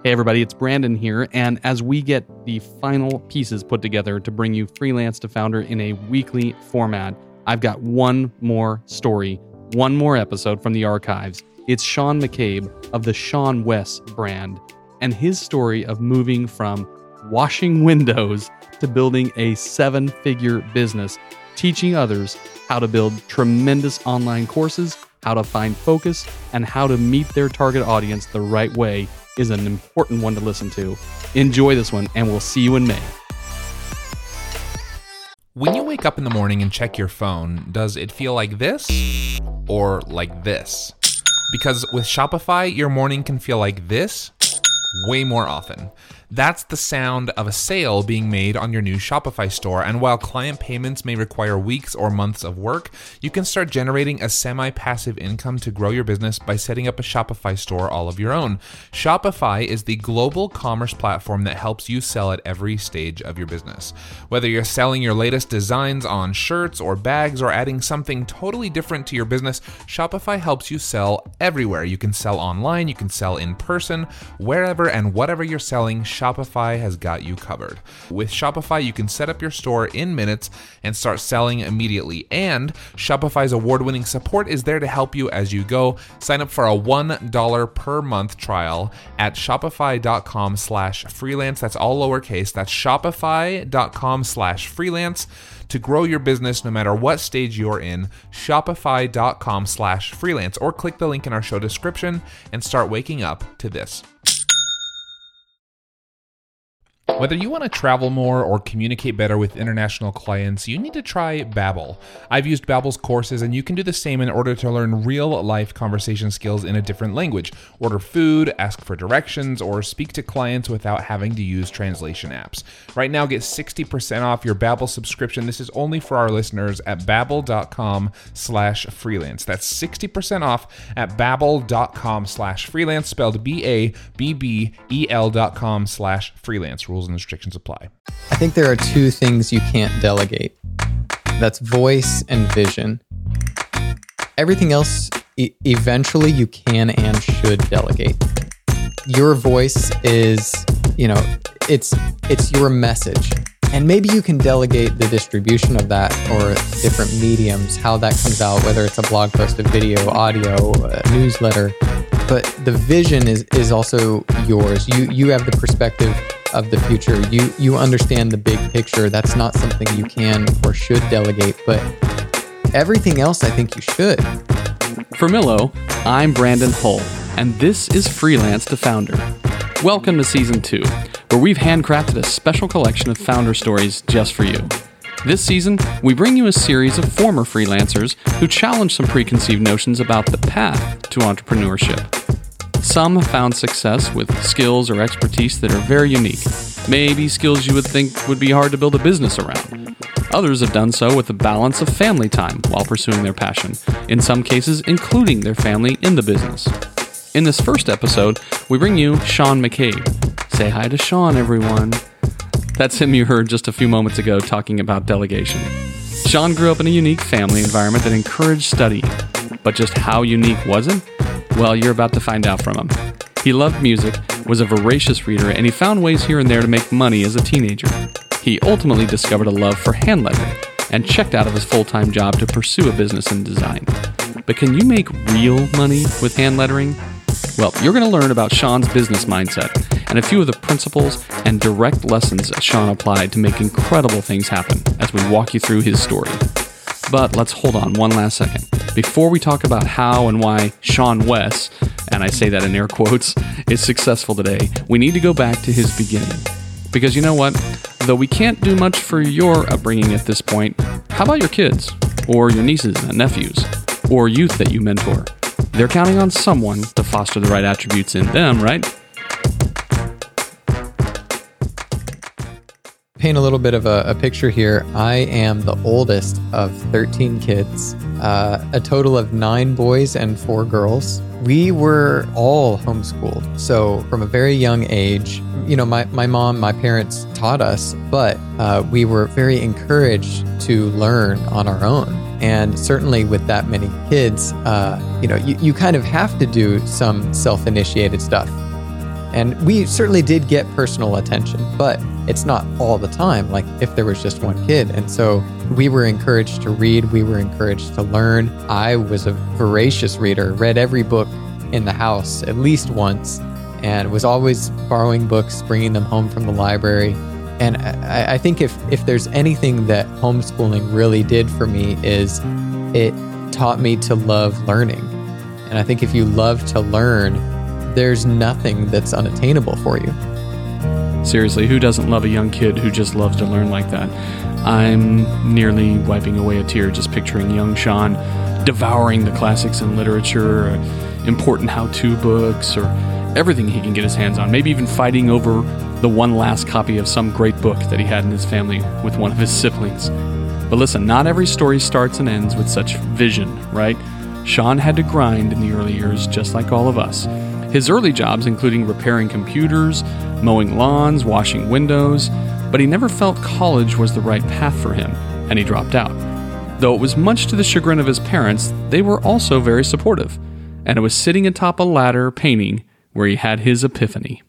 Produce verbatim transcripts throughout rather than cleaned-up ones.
Hey everybody, it's Brandon here, and as we get the final pieces put together to bring you Freelance to Founder in a weekly format, I've got one more story, one more episode from the archives. It's Sean McCabe of the Sean Wes brand, and his story of moving from washing windows to building a seven-figure business, teaching others how to build tremendous online courses, how to find focus, and how to meet their target audience the right way is an important one to listen to. Enjoy this one, and we'll see you in May. When you wake up in the morning and check your phone, does it feel like this or like this? Because with Shopify, your morning can feel like this way more often. That's the sound of a sale being made on your new Shopify store, and while client payments may require weeks or months of work, you can start generating a semi-passive income to grow your business by setting up a Shopify store all of your own. Shopify is the global commerce platform that helps you sell at every stage of your business. Whether you're selling your latest designs on shirts or bags or adding something totally different to your business, Shopify helps you sell everywhere. You can sell online, you can sell in person, wherever and whatever you're selling, Shopify has got you covered. With Shopify, you can set up your store in minutes and start selling immediately. And Shopify's award-winning support is there to help you as you go. Sign up for a one dollar per month trial at shopify.com slash freelance. That's all lowercase. That's shopify.com slash freelance to grow your business no matter what stage you're in. Shopify.com slash freelance, or click the link in our show description and start waking up to this. Whether you want to travel more or communicate better with international clients, you need to try Babbel. I've used Babbel's courses, and you can do the same in order to learn real-life conversation skills in a different language. Order food, ask for directions, or speak to clients without having to use translation apps. Right now, get sixty percent off your Babbel subscription. This is only for our listeners at babbel.com slash freelance. That's sixty percent off at babbel.com slash freelance, spelled B A B B E L dot com slash freelance. Rules and restrictions apply. I think there are two things you can't delegate. That's voice and vision. Everything else, e- eventually you can and should delegate. Your voice is, you know, it's it's your message. And maybe you can delegate the distribution of that, or different mediums, how that comes out, whether it's a blog post, a video, audio, a newsletter. But the vision is is also yours. You you have the perspective of the future. You you understand the big picture. That's not something you can or should delegate, but everything else I think you should. For Millo, I'm Brandon Hull, and this is Freelance to Founder. Welcome to Season two, where we've handcrafted a special collection of founder stories just for you. This season, we bring you a series of former freelancers who challenge some preconceived notions about the path to entrepreneurship. Some have found success with skills or expertise that are very unique, maybe skills you would think would be hard to build a business around. Others have done so with a balance of family time while pursuing their passion, in some cases including their family in the business. In this first episode, we bring you Sean McCabe. Say hi to Sean, everyone. That's him you heard just a few moments ago talking about delegation. Sean grew up in a unique family environment that encouraged studying. But just how unique was it? Well, you're about to find out from him. He loved music, was a voracious reader, and he found ways here and there to make money as a teenager. He ultimately discovered a love for hand lettering and checked out of his full-time job to pursue a business in design. But can you make real money with hand lettering? Well, you're going to learn about Sean's business mindset and a few of the principles and direct lessons that Sean applied to make incredible things happen as we walk you through his story. But let's hold on one last second. Before we talk about how and why Sean Wes, and I say that in air quotes, is successful today, we need to go back to his beginning. Because you know what? Though we can't do much for your upbringing at this point, how about your kids, or your nieces and nephews, or youth that you mentor? They're counting on someone to foster the right attributes in them, right? Paint a little bit of a, a picture here. I am the oldest of thirteen kids, uh, a total of nine boys and four girls. We were all homeschooled. So from a very young age, you know, my, my mom, my parents taught us, but uh, we were very encouraged to learn on our own. And certainly with that many kids, uh, you know, you, you kind of have to do some self-initiated stuff. And we certainly did get personal attention, but it's not all the time, like if there was just one kid. And so we were encouraged to read, we were encouraged to learn. I was a voracious reader, read every book in the house at least once, and was always borrowing books, bringing them home from the library. And I, I think if, if there's anything that homeschooling really did for me is it taught me to love learning. And I think if you love to learn, there's nothing that's unattainable for you. Seriously, who doesn't love a young kid who just loves to learn like that? I'm nearly wiping away a tear just picturing young Sean devouring the classics in literature, or important how-to books, or everything he can get his hands on, maybe even fighting over the one last copy of some great book that he had in his family with one of his siblings. But listen, not every story starts and ends with such vision, right? Sean had to grind in the early years just like all of us. His early jobs including repairing computers, mowing lawns, washing windows, but he never felt college was the right path for him, and he dropped out. Though it was much to the chagrin of his parents, they were also very supportive, and it was sitting atop a ladder painting where he had his epiphany.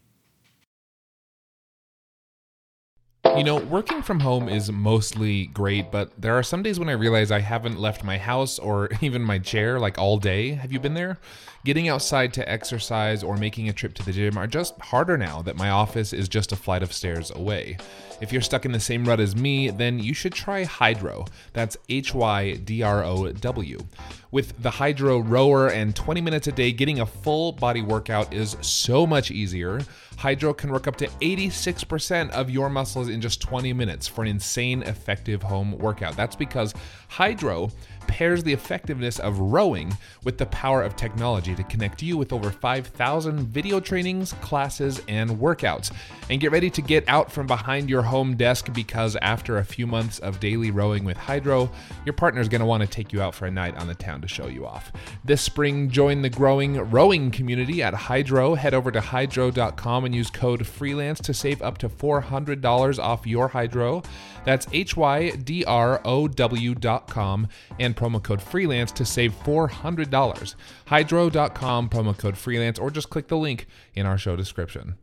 You know, working from home is mostly great, but there are some days when I realize I haven't left my house or even my chair like all day. Have you been there? Getting outside to exercise or making a trip to the gym are just harder now that my office is just a flight of stairs away. If you're stuck in the same rut as me, then you should try Hydrow. That's H Y D R O W. With the Hydrow rower and twenty minutes a day, getting a full body workout is so much easier. Hydrow can work up to eighty-six percent of your muscles in just twenty minutes for an insane effective home workout. That's because Hydrow pairs the effectiveness of rowing with the power of technology to connect you with over five thousand video trainings, classes, and workouts. And get ready to get out from behind your home desk, because after a few months of daily rowing with Hydrow, your partner's going to want to take you out for a night on the town to show you off. This spring, join the growing rowing community at Hydrow. Head over to hydrow dot com and use code FREELANCE to save up to four hundred dollars off your Hydrow. That's H Y D R O W dot com and promo code FREELANCE to save four hundred dollars. hydrow dot com, promo code FREELANCE, or just click the link in our show description.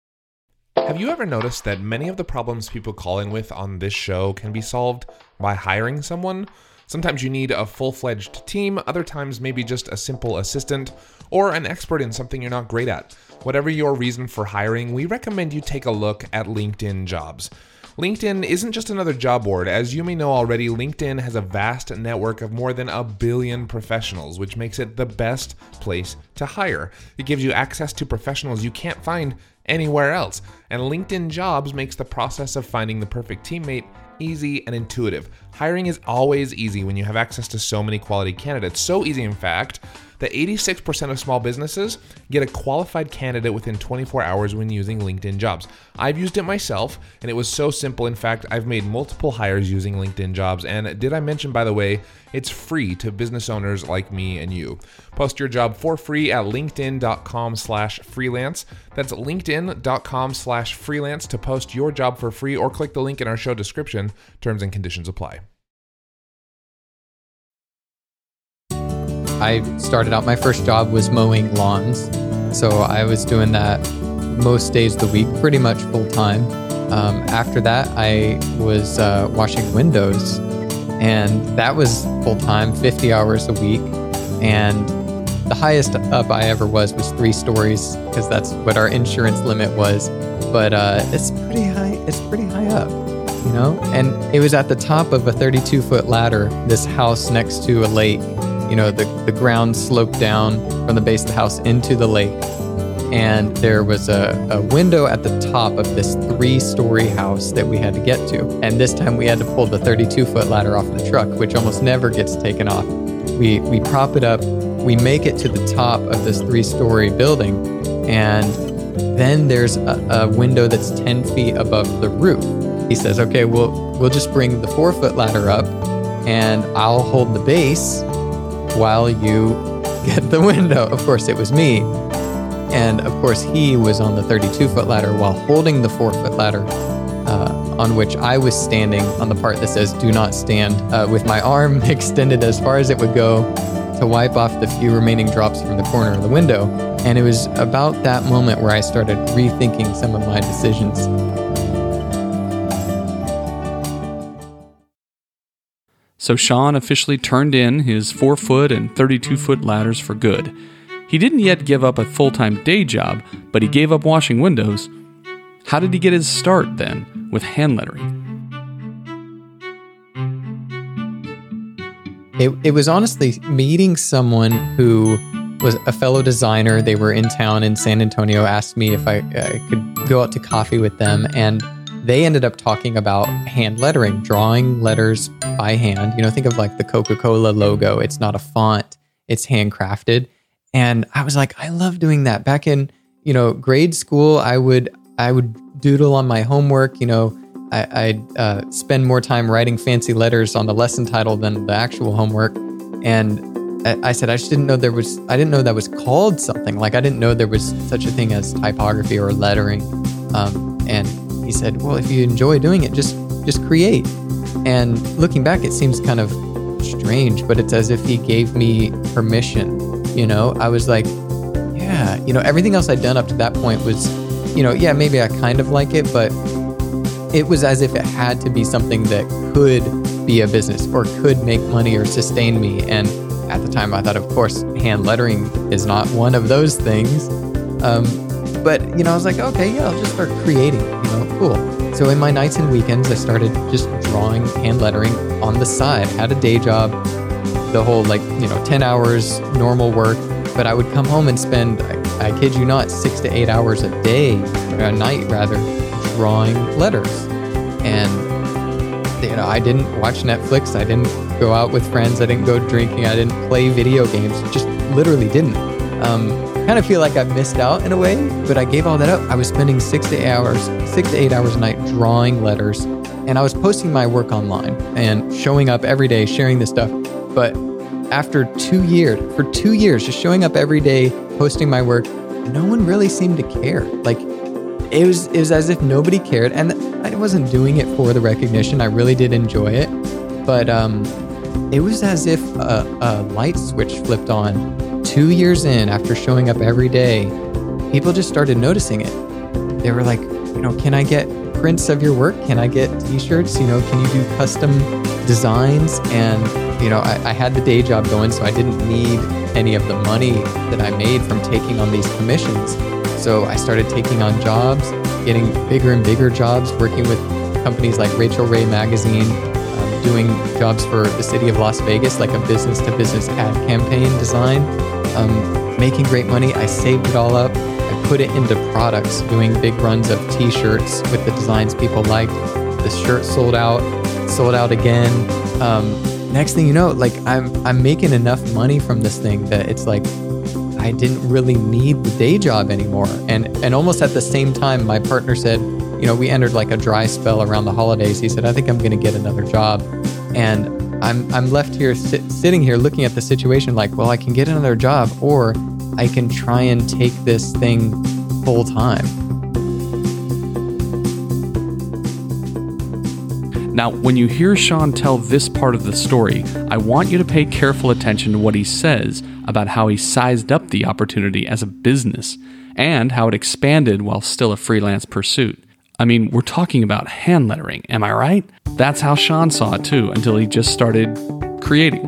Have you ever noticed that many of the problems people call in with on this show can be solved by hiring someone? Sometimes you need a full-fledged team, other times maybe just a simple assistant, or an expert in something you're not great at. Whatever your reason for hiring, we recommend you take a look at LinkedIn Jobs. LinkedIn isn't just another job board. As you may know already, LinkedIn has a vast network of more than a billion professionals, which makes it the best place to hire. It gives you access to professionals you can't find anywhere else. And LinkedIn Jobs makes the process of finding the perfect teammate easy and intuitive. Hiring is always easy when you have access to so many quality candidates. So easy, in fact, that eighty-six percent of small businesses get a qualified candidate within twenty-four hours when using LinkedIn Jobs. I've used it myself, and it was so simple. In fact, I've made multiple hires using LinkedIn Jobs. And did I mention, by the way, it's free to business owners like me and you. Post your job for free at linkedin dot com slash freelance. That's linkedin dot com slash freelance to post your job for free, or click the link in our show description. Terms and conditions apply. I started out, my first job was mowing lawns. So I was doing that most days of the week, pretty much full time. Um, after that, I was uh, washing windows, and that was full time, fifty hours a week. And the highest up I ever was was three stories, because that's what our insurance limit was. But uh, it's pretty high. It's pretty high up, you know. And it was at the top of a thirty-two foot ladder. This house next to a lake. You know, the, the ground sloped down from the base of the house into the lake. And there was a, a window at the top of this three-story house that we had to get to. And this time we had to pull the thirty-two foot ladder off the truck, which almost never gets taken off. We, we prop it up, we make it to the top of this three-story building, and then there's a, a window that's ten feet above the roof. He says, okay, we'll, we'll just bring the four-foot ladder up, and I'll hold the base while you get the window. Of course, it was me. And of course, he was on the thirty-two foot ladder while holding the four foot ladder, uh, on which I was standing on the part that says do not stand, uh, with my arm extended as far as it would go. to wipe off the few remaining drops from the corner of the window. And it was about that moment where I started rethinking some of my decisions. So Sean officially turned in his four foot and thirty-two foot ladders for good. He didn't yet give up a full-time day job, but he gave up washing windows. How did he get his start then with hand lettering? It, it was honestly meeting someone who was a fellow designer. They were in town in San Antonio, asked me if I, I could go out to coffee with them, and they ended up talking about hand lettering, drawing letters by hand. You know, think of like the Coca-Cola logo. It's not a font, it's handcrafted. And I was like, I love doing that. Back in, you know, grade school, I would I would doodle on my homework. You know, I, I'd uh, spend more time writing fancy letters on the lesson title than the actual homework. And I, I said, I just didn't know there was, I didn't know that was called something. Like, I didn't know there was such a thing as typography or lettering. Um, and he said, well, if you enjoy doing it, just just create. And looking back, it seems kind of strange, but it's as if he gave me permission. You know, I was like, yeah, you know, everything else I'd done up to that point was, you know, yeah, maybe I kind of like it, but it was as if it had to be something that could be a business or could make money or sustain me. And at the time I thought, of course, hand lettering is not one of those things. Um, but, you know, I was like, okay, yeah, I'll just start creating, you know, cool. So in my nights and weekends, I started just drawing hand lettering on the side, had a day job, the whole like, you know, ten hours normal work, but I would come home and spend, I, I kid you not, six to eight hours a day, or a night rather, drawing letters. And, you know, I didn't watch Netflix, I didn't go out with friends, I didn't go drinking, I didn't play video games, just literally didn't. Um, kind of feel like I missed out in a way, but I gave all that up. I was spending six to eight hours, six to eight hours a night drawing letters, and I was posting my work online and showing up every day, sharing this stuff. But after two years, for two years, just showing up every day, posting my work, no one really seemed to care. Like, it was, it was as if nobody cared. And I wasn't doing it for the recognition. I really did enjoy it. But um, it was as if a, a light switch flipped on. Two years in, after showing up every day, people just started noticing it. They were like, you know, can I get prints of your work? Can I get t-shirts? You know, can you do custom designs? And you know, I, I had the day job going, so I didn't need any of the money that I made from taking on these commissions. So I started taking on jobs, getting bigger and bigger jobs, working with companies like Rachel Ray Magazine, um, doing jobs for the city of Las Vegas, like a business-to-business ad campaign design, um, making great money. I saved it all up. I put it into products, doing big runs of t-shirts with the designs people liked. The shirt sold out, sold out again. Um, Next thing you know, like I'm I'm making enough money from this thing that it's like I didn't really need the day job anymore. And and almost at the same time, my partner said, you know, we entered like a dry spell around the holidays. He said, I think I'm going to get another job. And I'm I'm left here sit, sitting here looking at the situation like, well, I can get another job or I can try and take this thing full time. Now, when you hear Sean tell this part of the story, I want you to pay careful attention to what he says about how he sized up the opportunity as a business and how it expanded while still a freelance pursuit. I mean, we're talking about hand lettering, am I right? That's how Sean saw it too, until he just started creating.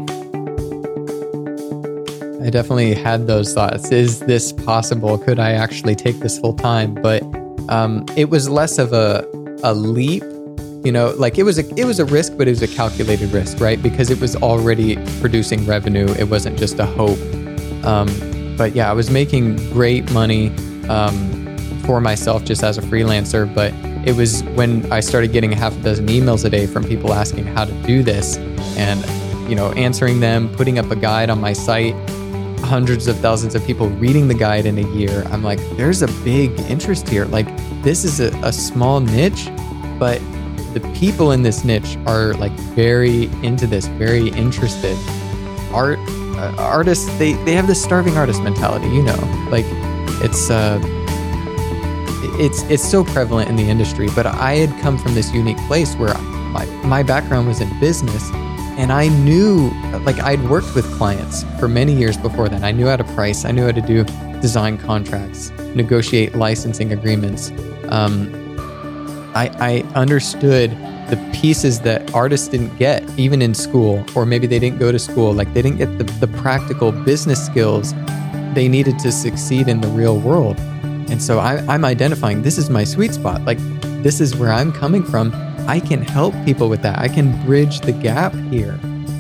I definitely had those thoughts. Is this possible? Could I actually take this full time? But um, it was less of a a leap. You know, like it was a it was a risk, but it was a calculated risk, right? Because it was already producing revenue. It wasn't just a hope. Um, but yeah, I was making great money um, for myself just as a freelancer. But it was when I started getting a half a dozen emails a day from people asking how to do this, and you know, answering them, putting up a guide on my site, hundreds of thousands of people reading the guide in a year. I'm like, there's a big interest here. Like, this is a, a small niche, but the people in this niche are like very into this, very interested. Art uh, artists, they, they have this starving artist mentality, you know, like it's uh, it's it's so prevalent in the industry. But I had come from this unique place where my my background was in business, And I knew, like I'd worked with clients for many years before that. I knew how to price. I knew how to do design contracts, negotiate licensing agreements. Um, I, I understood the pieces that artists didn't get, even in school, or maybe they didn't go to school. Like they didn't get the, the practical business skills they needed to succeed in the real world. And so I, I'm identifying, this is my sweet spot. Like this is where I'm coming from. I can help people with that. I can bridge the gap here.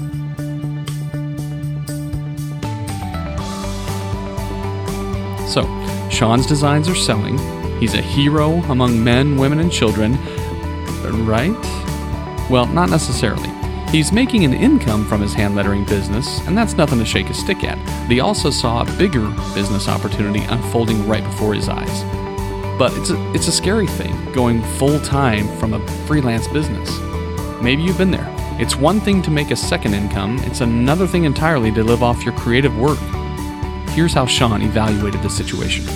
So, Sean's designs are selling. He's a hero among men, women, and children, right? Well, not necessarily. He's making an income from his hand lettering business, and that's nothing to shake a stick at. But he also saw a bigger business opportunity unfolding right before his eyes. But it's a, it's a scary thing, going full-time from a freelance business. Maybe you've been there. It's one thing to make a second income, it's another thing entirely to live off your creative work. Here's how Sean evaluated the situation.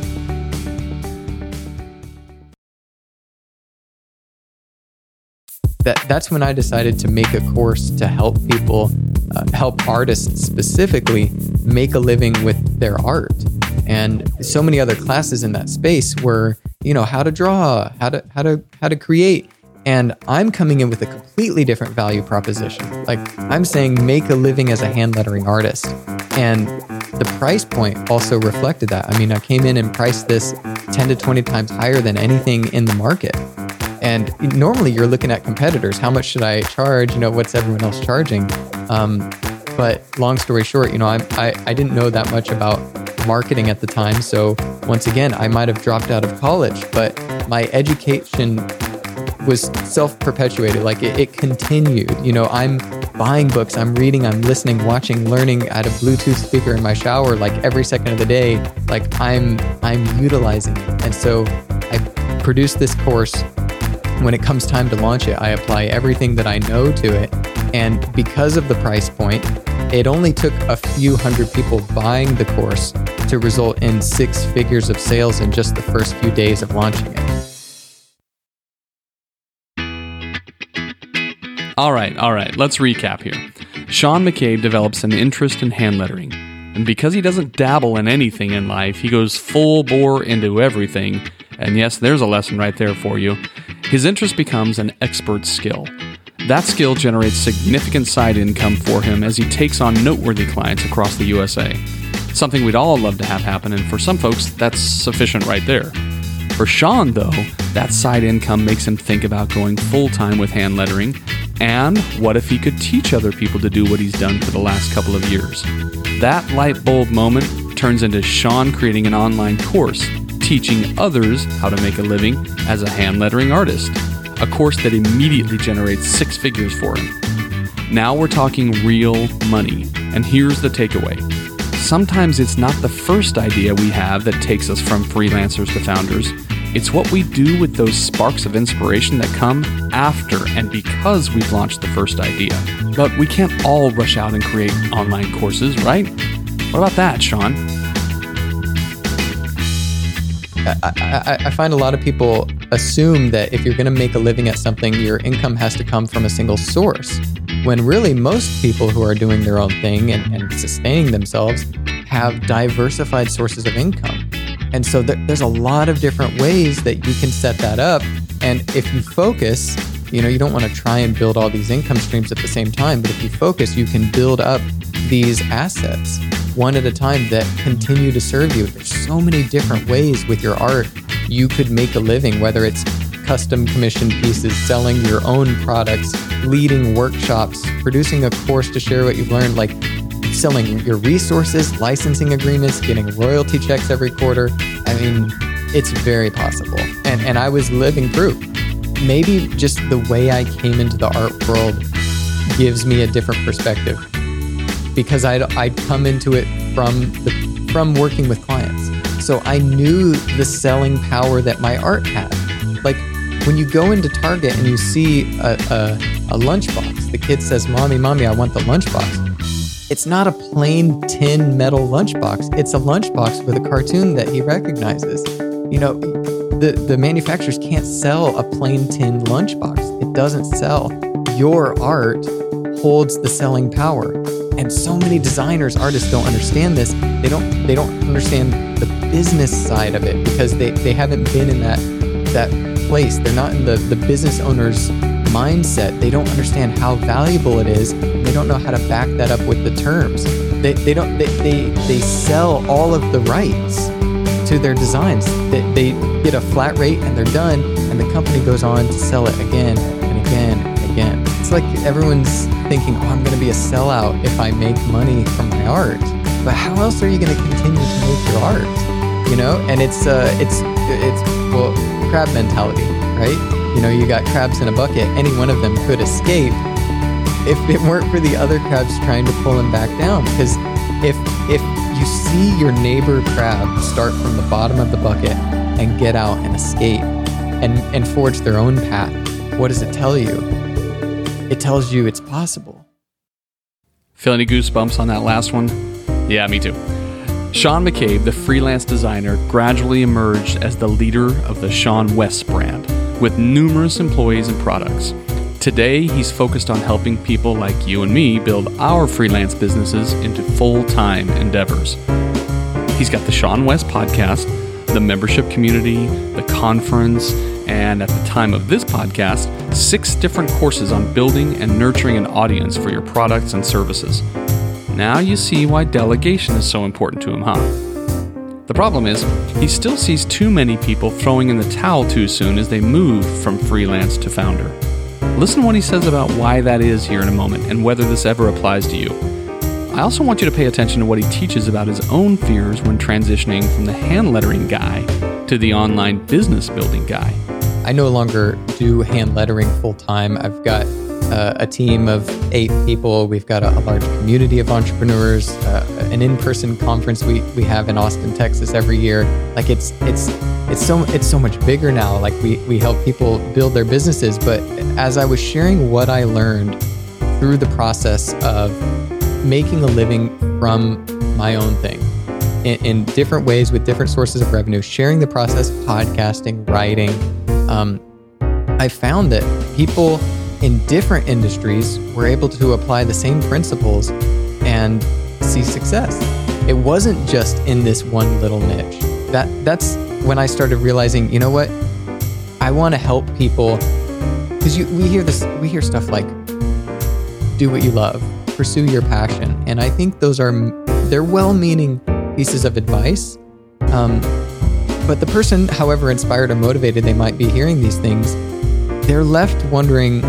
That, that's when I decided to make a course to help people, uh, help artists specifically, make a living with their art. And so many other classes in that space were, you know, how to draw, how to how to how to create. And I'm coming in with a completely different value proposition. Like I'm saying, make a living as a hand lettering artist. And the price point also reflected that. I mean, I came in and priced this ten to twenty times higher than anything in the market. And normally you're looking at competitors. How much should I charge? You know, what's everyone else charging? Um, but long story short, you know, I, I I didn't know that much about marketing at the time. So once again, I might have dropped out of college, but my education was self-perpetuated. Like it, it continued. You know, I'm buying books, I'm reading, I'm listening, watching, learning at a Bluetooth speaker in my shower, like every second of the day. Like I'm I'm utilizing it. And so I produced this course. When it comes time to launch it, I apply everything that I know to it. And because of the price point, it only took a few hundred people buying the course to result in six figures of sales in just the first few days of launching it. All right, all right, let's recap here. Sean McCabe develops an interest in hand lettering. And because he doesn't dabble in anything in life, he goes full bore into everything. And yes, there's a lesson right there for you. His interest becomes an expert skill. That skill generates significant side income for him as he takes on noteworthy clients across the U S A. Something we'd all love to have happen, and for some folks, that's sufficient right there. For Sean, though, that side income makes him think about going full-time with hand lettering, and what if he could teach other people to do what he's done for the last couple of years? That light bulb moment turns into Sean creating an online course, teaching others how to make a living as a hand lettering artist, a course that immediately generates six figures for him. Now we're talking real money, and here's the takeaway. Sometimes it's not the first idea we have that takes us from freelancers to founders. It's what we do with those sparks of inspiration that come after and because we've launched the first idea. But we can't all rush out and create online courses, right? What about that, Sean? I, I, I find a lot of people assume that if you're going to make a living at something, your income has to come from a single source. When really most people who are doing their own thing and, and sustaining themselves have diversified sources of income. And so th- there's a lot of different ways that you can set that up. And if you focus, you know, you don't want to try and build all these income streams at the same time, but if you focus, you can build up these assets one at a time that continue to serve you. There's so many different ways with your art you could make a living, whether it's custom commissioned pieces, selling your own products, leading workshops, producing a course to share what you've learned, like selling your resources, licensing agreements, getting royalty checks every quarter. I mean, it's very possible. And and I was living proof. Maybe just the way I came into the art world gives me a different perspective, because I'd, I'd come into it from the from working with clients. So I knew the selling power that my art had. Like when you go into Target and you see a, a, a lunchbox, the kid says, "Mommy, mommy, I want the lunchbox." It's not a plain tin metal lunchbox. It's a lunchbox with a cartoon that he recognizes. You know, the, the manufacturers can't sell a plain tin lunchbox. It doesn't sell. Your art holds the selling power. And so many designers, artists don't understand this. They don't they don't understand the business side of it because they, they haven't been in that that place. They're not in the, the business owner's mindset. They don't understand how valuable it is. And they don't know how to back that up with the terms. They they don't they they, they sell all of the rights to their designs. They, they get a flat rate and they're done, and the company goes on to sell it again and again and again. It's like everyone's thinking, oh, I'm going to be a sellout if I make money from my art. But how else are you going to continue to make your art? You know, and it's uh, it's it's well, crab mentality, right? You know, you got crabs in a bucket. Any one of them could escape if it weren't for the other crabs trying to pull him back down. Because if if you see your neighbor crab start from the bottom of the bucket and get out and escape and, and forge their own path, what does it tell you? It tells you it's possible. Feel any goosebumps on that last one? Yeah, me too. Sean McCabe, the freelance designer, gradually emerged as the leader of the Sean West brand, with numerous employees and products. Today, he's focused on helping people like you and me build our freelance businesses into full-time endeavors. He's got the Sean West podcast, the membership community, the conference, and at the time of this podcast, six different courses on building and nurturing an audience for your products and services. Now you see why delegation is so important to him, huh? The problem is, he still sees too many people throwing in the towel too soon as they move from freelance to founder. Listen to what he says about why that is here in a moment and whether this ever applies to you. I also want you to pay attention to what he teaches about his own fears when transitioning from the hand lettering guy to the online business building guy. I no longer do hand lettering full time. I've got uh, a team of eight people. We've got a, a large community of entrepreneurs, uh, an in-person conference we, we have in Austin, Texas every year. Like it's it's it's so it's so much bigger now. Like we we help people build their businesses. But as I was sharing what I learned through the process of making a living from my own thing in, in different ways with different sources of revenue, sharing the process, podcasting, writing, um, I found that people in different industries were able to apply the same principles and see success. It wasn't just in this one little niche. That that's when I started realizing, you know what? I want to help people, because you we hear this we hear stuff like do what you love, pursue your passion, and I think those are they're well-meaning pieces of advice. Um, but the person, however inspired or motivated they might be hearing these things, they're left wondering,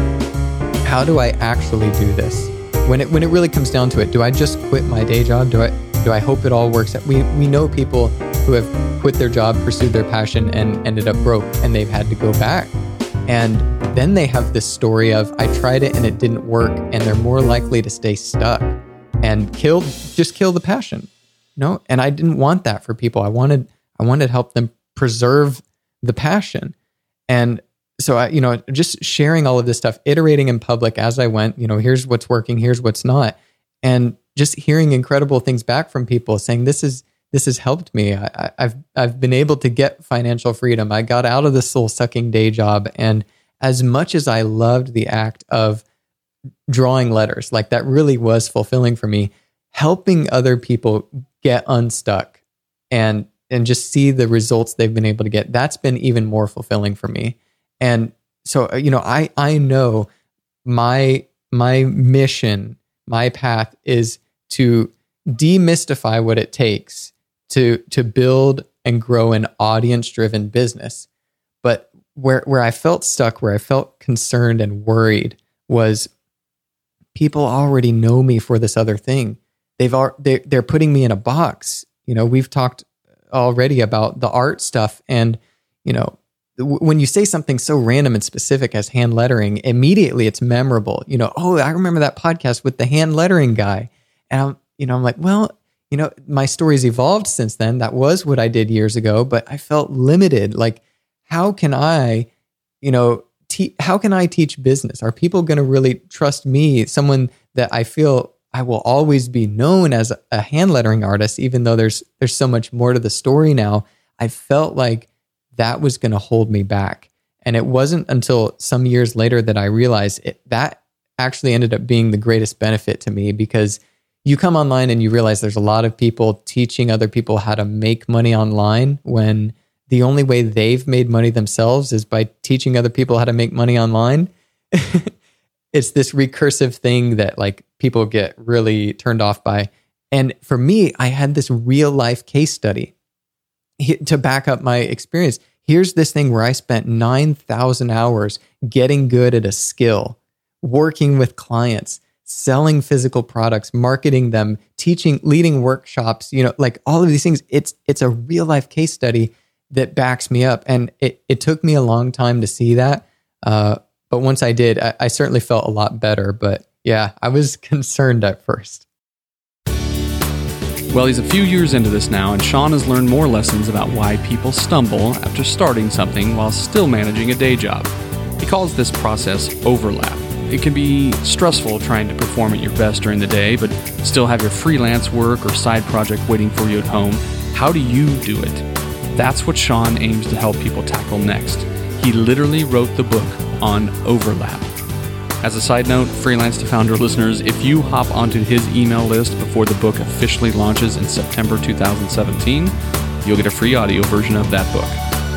how do I actually do this? When it when it really comes down to it, do I just quit my day job? Do I do I hope it all works out? We we know people who have quit their job, pursued their passion, and ended up broke, and they've had to go back. And then they have this story of, I tried it and it didn't work, and they're more likely to stay stuck and kill just kill the passion. No, and I didn't want that for people. I wanted I wanted to help them preserve the passion. And so I, you know, just sharing all of this stuff, iterating in public as I went, you know, here's what's working, here's what's not. And just hearing incredible things back from people saying, this is, this has helped me. I, I've, I've been able to get financial freedom. I got out of the soul sucking day job. And as much as I loved the act of drawing letters, like that really was fulfilling for me, helping other people get unstuck and, and just see the results they've been able to get, that's been even more fulfilling for me. And so, you know, I, I know my, my mission, my path is to demystify what it takes to, to build and grow an audience-driven business. But where, where I felt stuck, where I felt concerned and worried was people already know me for this other thing. They've al- they're, they're putting me in a box. You know, we've talked already about the art stuff, and, you know, when you say something so random and specific as hand lettering, immediately it's memorable. You know, oh, I remember that podcast with the hand lettering guy. And I'm, you know, I'm like, well, you know, my story's evolved since then. That was what I did years ago, but I felt limited. Like, how can I, you know, te- how can I teach business? Are people going to really trust me? Someone that I feel I will always be known as a hand lettering artist, even though there's, there's so much more to the story now. I felt like that was going to hold me back. And it wasn't until some years later that I realized it, that actually ended up being the greatest benefit to me, because you come online and you realize there's a lot of people teaching other people how to make money online, when the only way they've made money themselves is by teaching other people how to make money online. It's this recursive thing that like people get really turned off by. And for me, I had this real life case study to back up my experience. Here's this thing where I spent nine thousand hours getting good at a skill, working with clients, selling physical products, marketing them, teaching, leading workshops, you know, like all of these things. It's it's a real life case study that backs me up. And it, it took me a long time to see that. Uh, but once I did, I, I certainly felt a lot better. But yeah, I was concerned at first. Well, he's a few years into this now, and Sean has learned more lessons about why people stumble after starting something while still managing a day job. He calls this process overlap. It can be stressful trying to perform at your best during the day, but still have your freelance work or side project waiting for you at home. How do you do it? That's what Sean aims to help people tackle next. He literally wrote the book on overlap. As a side note, Freelance to Founder listeners, if you hop onto his email list before the book officially launches in September two thousand seventeen, you'll get a free audio version of that book.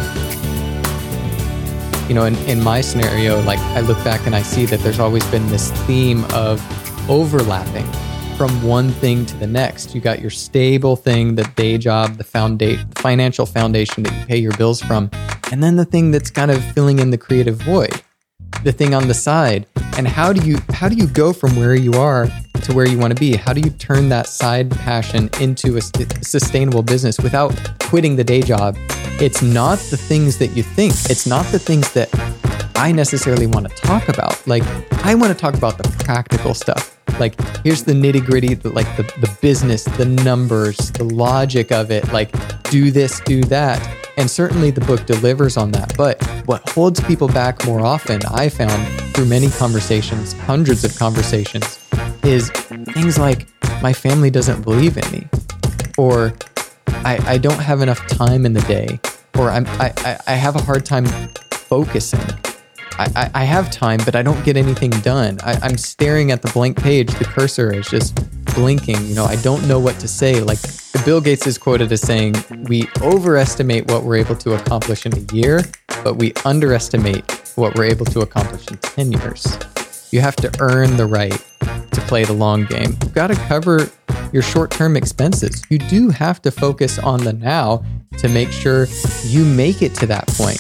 You know, in, in my scenario, like I look back and I see that there's always been this theme of overlapping from one thing to the next. You got your stable thing, the day job, the foundation, the financial foundation that you pay your bills from, and then the thing that's kind of filling in the creative void, the thing on the side. And how do you how do you go from where you are to where you want to be? How do you turn that side passion into a sustainable business without quitting the day job? It's not the things that you think. It's not the things that I necessarily want to talk about. Like, I want to talk about the practical stuff. Like, here's the nitty gritty, the, like the, the business, the numbers, the logic of it. Like, do this, do that. And certainly the book delivers on that. But what holds people back more often, I found through many conversations, hundreds of conversations, is things like, my family doesn't believe in me, or I, I don't have enough time in the day, or I'm, I, I have a hard time focusing. I, I, I have time, but I don't get anything done. I, I'm staring at the blank page. The cursor is just blinking. You know, I don't know what to say. Like, Bill Gates is quoted as saying, we overestimate what we're able to accomplish in a year, but we underestimate what we're able to accomplish in ten years. You have to earn the right to play the long game. You've got to cover your short-term expenses. You do have to focus on the now to make sure you make it to that point.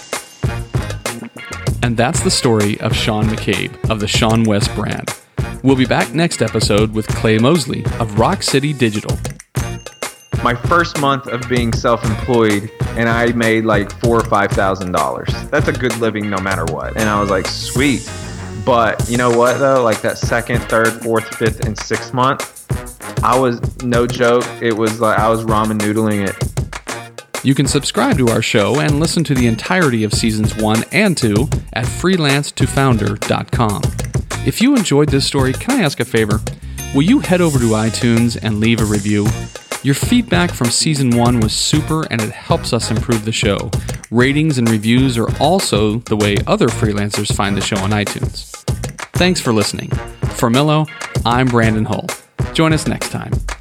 And that's the story of Sean McCabe of the Sean West brand. We'll be back next episode with Clay Mosley of Rock City Digital. My first month of being self-employed, and I made like four or five thousand dollars. That's a good living no matter what. And I was like, sweet. But you know what though? Like that second, third, fourth, fifth, and sixth month, I was, no joke, it was like I was ramen noodling it. You can subscribe to our show and listen to the entirety of seasons one and two at freelance to founder dot com. If you enjoyed this story, can I ask a favor? Will you head over to iTunes and leave a review? Your feedback from season one was super, and it helps us improve the show. Ratings and reviews are also the way other freelancers find the show on iTunes. Thanks for listening. For Millo, I'm Brandon Hull. Join us next time.